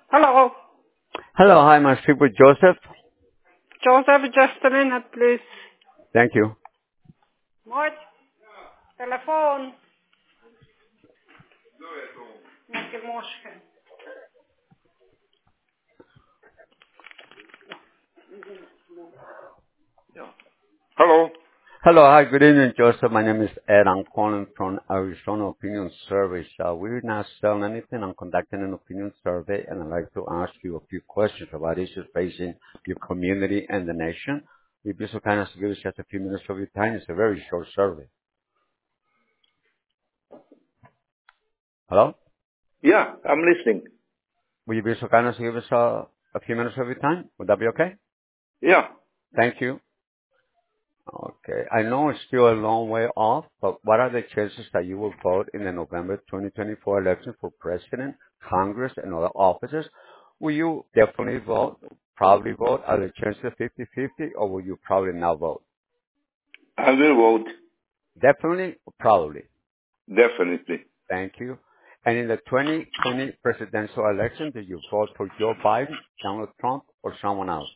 Hello. Hello, hi, my speak with Joseph. Joseph, just a minute, please. Thank you. Mort, telefoon. Met je morgen. Hello. Hello, hi, good evening, Joseph. My name is Ed. I'm calling from Arizona Opinion Service. We're not selling anything. I'm conducting an opinion survey, and I'd like to ask you a few questions about issues facing your community and the nation. Will you be so kind as to give us just a few minutes of your time? It's a very short survey. Hello? Yeah, I'm listening. Will you be so kind as to give us a few minutes of your time? Would that be okay? Yeah. Thank you. Okay. I know it's still a long way off, but what are the chances that you will vote in the November 2024 election for president, Congress, and other offices? Will you definitely vote, probably vote? Are the chances 50-50, or will you probably not vote? I will vote. Definitely or probably? Definitely. Thank you. And in the 2020 presidential election, did you vote for Joe Biden, Donald Trump, or someone else?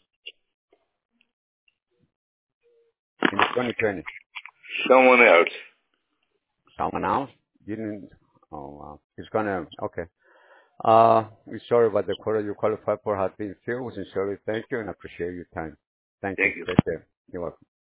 In the 2020, Someone else. someone else? You didn't? Oh, wow. It's gonna, okay. We're sorry about the quota you qualified for has been filled. We sincerely thank you and appreciate your time. Thank you. Thank you. Take care. You're welcome.